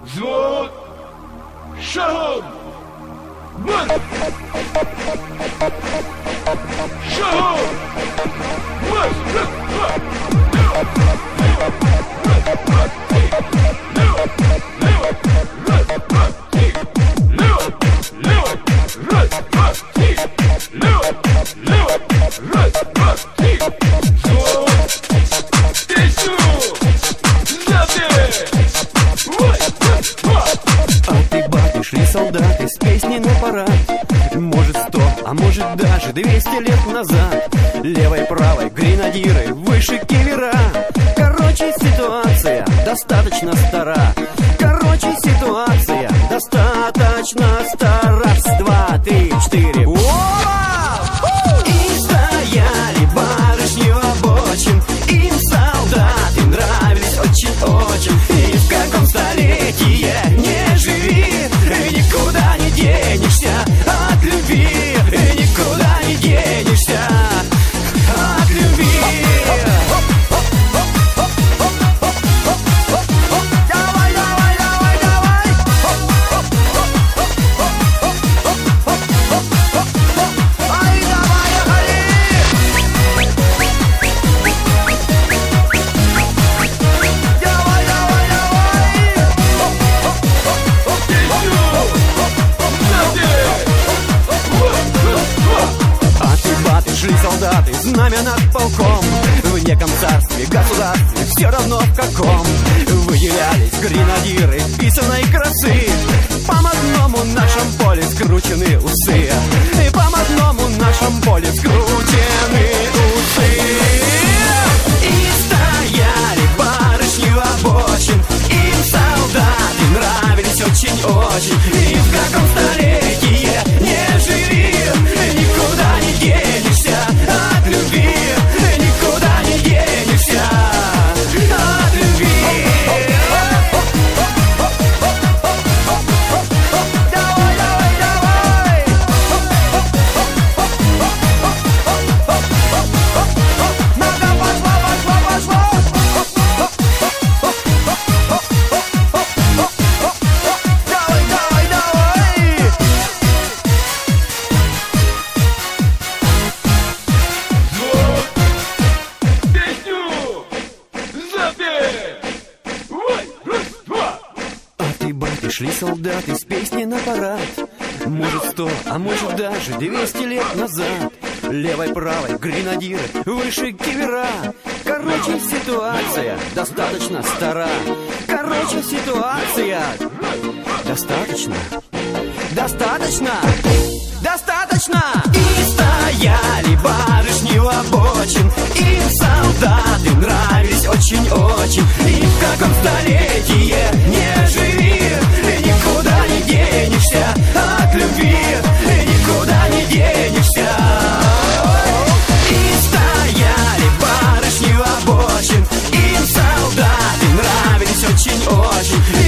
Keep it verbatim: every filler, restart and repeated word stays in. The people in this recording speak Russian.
взвод, шагом, марш! Шагом, марш! Раз, два, лево, раз, два, три, лево, лево, раз, два, три, лево, лево, раз, два, три, взвод, песню, запись! А ты, батя, шли солдаты с песней на парад. Может сто, а может даже двести лет назад. Левой, правой гренадиры, выше кивера. Короче, ситуация достаточно стара. Короче, ситуация достаточно стара. Раз, два, три, четыре. И стояли барышни у обочин. Им солдаты нравились очень-очень. И в каком столетии не живи, никуда не денешься от любви, никуда не денешься от любви. Давай, давай, давай, давай. Ай, давай, ходи. Давай, давай, давай. А ты, баты, шли солдаты, знамя над полком. В неком царстве, государстве, все равно в каком. Выделялись гренадиры писаной красы. По одному нашем поле скручены усы. И по одному нашем поле скручены усы. И стояли барышни у обочин. Им солдаты нравились очень-очень. И в каком столетии не живи, никуда не денешься от любви, никуда не денешься от любви. Давай, давай, давай. Надо пошла, пошла, пошла. Давай, давай, давай. Взвод, песню, запись! Ой, раз, два! А ты, батя, шли солдаты с песней на парад. Может сто, а может даже двести лет назад. Левой, правой гренадиры, выше кивера. Короче, ситуация достаточно стара. Короче, ситуация достаточно, достаточно, достаточно. И стояли барышни у обочин. Им солдаты нравились очень-очень. И в каком столетии не живи, никуда не денешься от любви, никуда не денешься. И стояли барышни у обочин. Им солдаты нравились очень-очень.